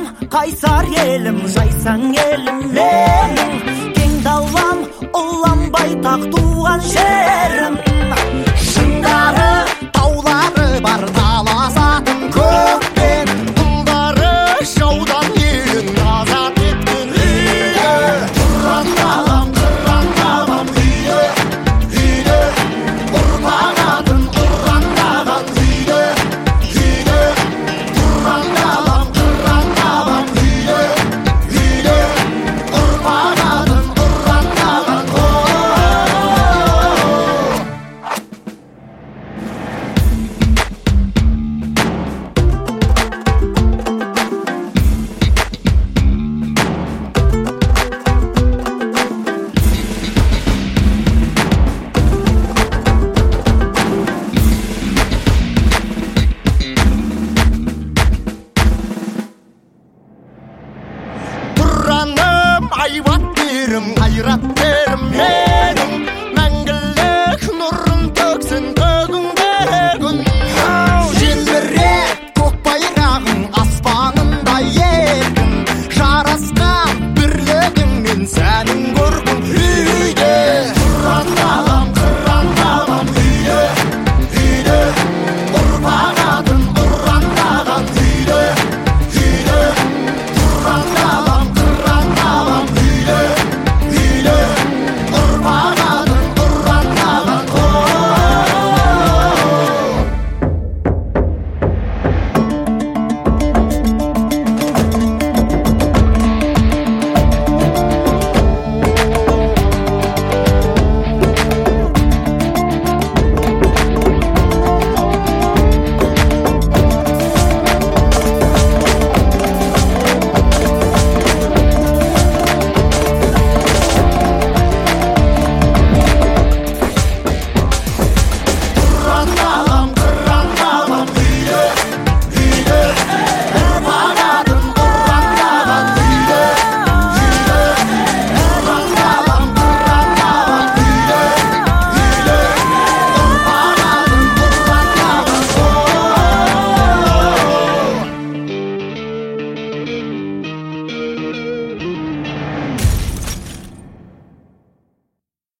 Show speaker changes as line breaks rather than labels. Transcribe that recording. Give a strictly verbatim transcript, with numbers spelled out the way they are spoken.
қайсар елім, жайсаң елім менің. Кең далам, ұлан байтақ туған жерім. Шыңдары, таулары бар, таласатын көкпен. Ұлдары жаудан елін азат еткен үйі. Тұран далам, тұран далам үйі, үйі. Ұрпағатын ұрандаған үйі, үйі. Тұран далам, тұран далам үйі, үйі. Ұрпағатын ұрандаған Тұраным, айбат берім, қайрат берім менің.